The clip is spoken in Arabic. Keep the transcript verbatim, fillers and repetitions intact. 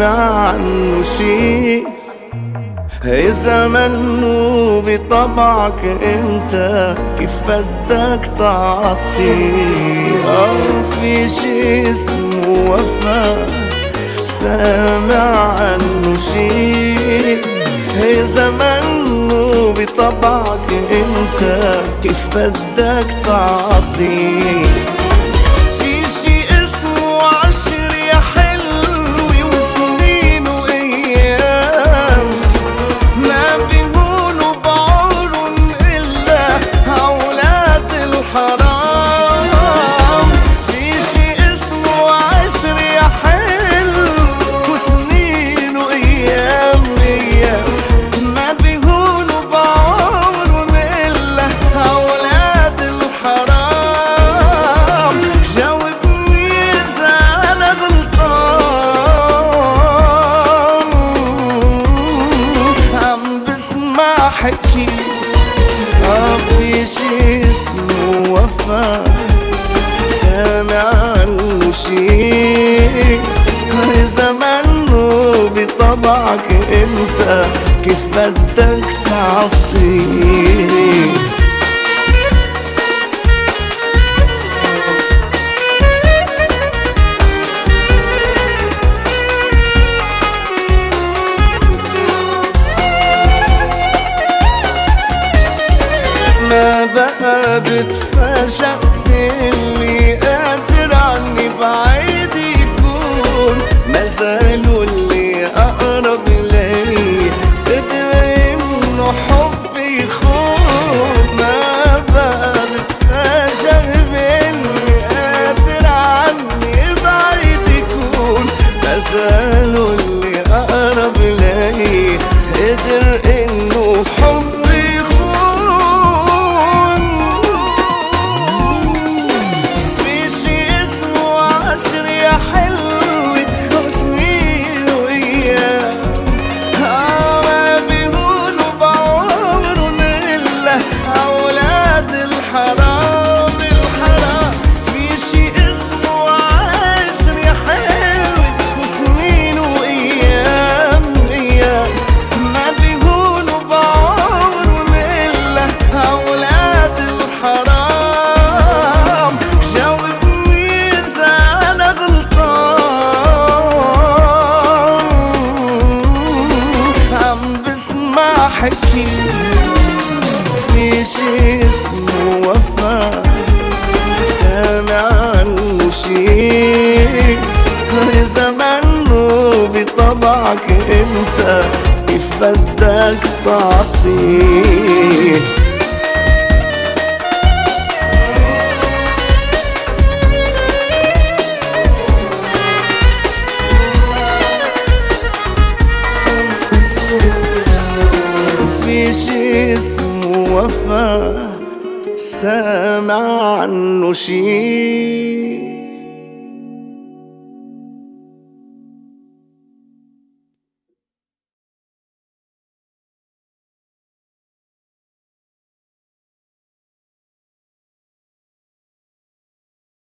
سامع عنه شي. إذا منو بطبعك انت كيف بدك تعطي؟ أو في شي اسمه وفا سامع عنه شي. إذا منو بطبعك انت كيف بدك تعطي؟ حكي آه في شي اسمه وفا سامع عنه شي. إذا منو بطبعك انت كيف بدك تعطي؟ ما بقى بتفاجأ باللي قادر عني بعيد يكون، ما زالوا اللي أقرب لي قدر إنه حبي يخون. ما بقى بتفاجأ باللي قادر عني بعيد يكون، ما زالوا اللي أقرب لي قدر إنه حبي حكي. في شي اسمه وفا سامع عنه شي. إذا منو بطبعك انت كيف بدك تعطي؟ في شي اسمه وفا سامع عنه شي.